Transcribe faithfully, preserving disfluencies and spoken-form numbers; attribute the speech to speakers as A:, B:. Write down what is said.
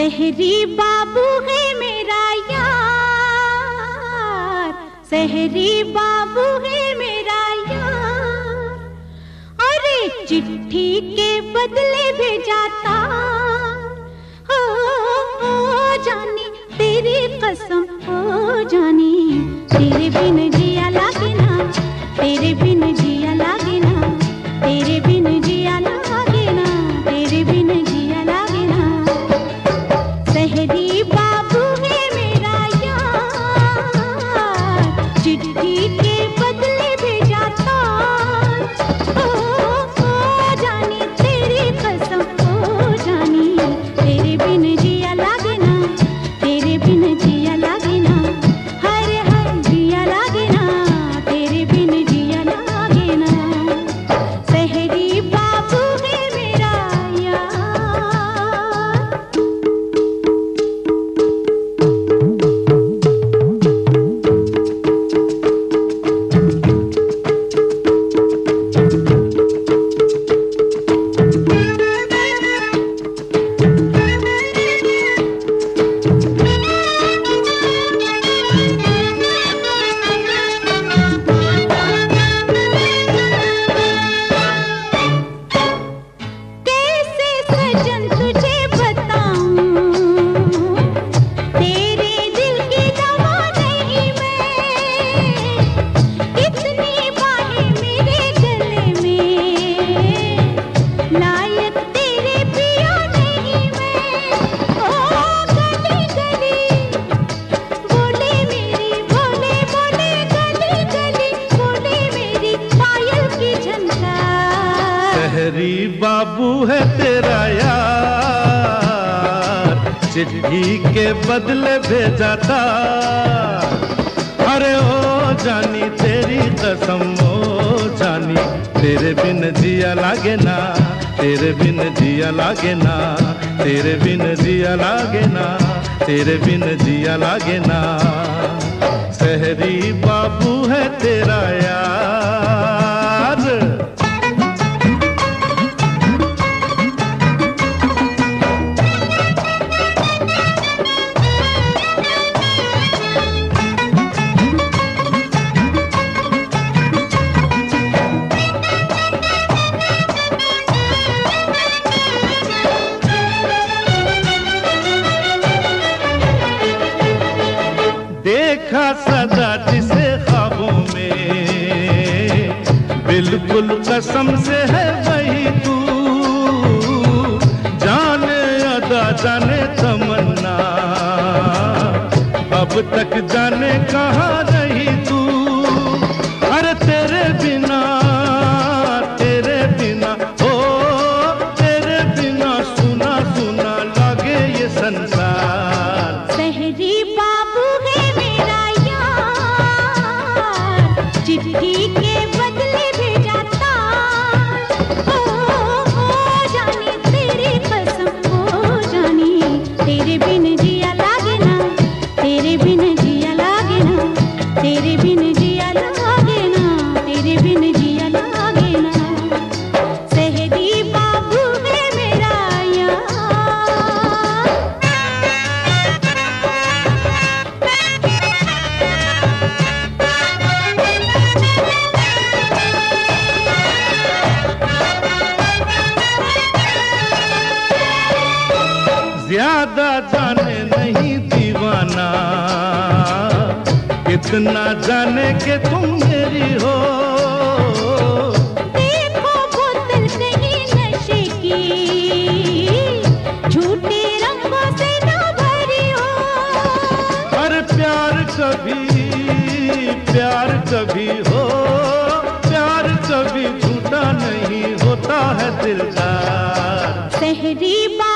A: सहरी बाबू है मेरा यार, सहरी बाबू है मेरा यार। अरे चिट्ठी के बदले भेजाता हो, हो जानी तेरी कसम हो जानी, तेरे बिन जिया लागे ना, तेरे बिन जिया लागे ना, तेरे बिन जिया लागे ना, तेरे बिन जिया लागे ना। सहरी बाबू है मेरा यार, चिट्ठी के बदले भेजाता हो, हो जानी तेरी कसम हो जानी, तेरे बिन जिया लागे ना, तेरे बिन जिया लागे ना, हरे हर जिया लागे ना, तेरे बिन जिया लागे ना। सहरी बाबू है मेरा यार। कैसे सजन तुझे बताऊं, तेरे दिल की दवा नहीं मैं, इतनी बाहें मेरे गले में, लायक तेरे पिया नहीं मैं। ओ गली गली बोले मेरी, बोले बोले गली गली बोले मेरी पायल की झनकार।
B: सहरी बाबू है तेरा यार, चिट्ठी के बदले भेजाता। अरे ओ जानी तेरी कसम ओ जानी, तेरे बिन जिया लागे ना, तेरे बिन जिया लागे ना, तेरे बिन जिया लागे ना, तेरे बिन जिया लागे ना। सहरी बाबू है तेरा यार। देखा सदा जिसे ख्वाबों में, बिल्कुल कसम से है वही तू, जाने अदा जाने तमन्ना, अब तक जाने कहाँ रही तू। अरे तेरे बिना तेरे बिना ओ तेरे बिना सुना सुना लागे ये संसार।
A: सहरी बाबू है मेरा यार, चिट्ठी के बदले भेजाता हो, हो जानी तेरी कसम हो जानी, तेरे बिन जिया लागे ना, तेरे बिन जिया लागे ना, तेरे बिन जिया लागे ना, तेरे बिन जिया लागे ना। सहरी बाबू है मेरा यार।
B: ज्यादा जाने नहीं दीवाना, कितना जाने के तुम मेरी हो।
A: देखो बोतल कहीं नशे की, झूठे रंगों से न भरी हो।
B: अरे प्यार कभी प्यार कभी हो, प्यार कभी झूठा नहीं होता है दिलदार।
A: सहरी बाबू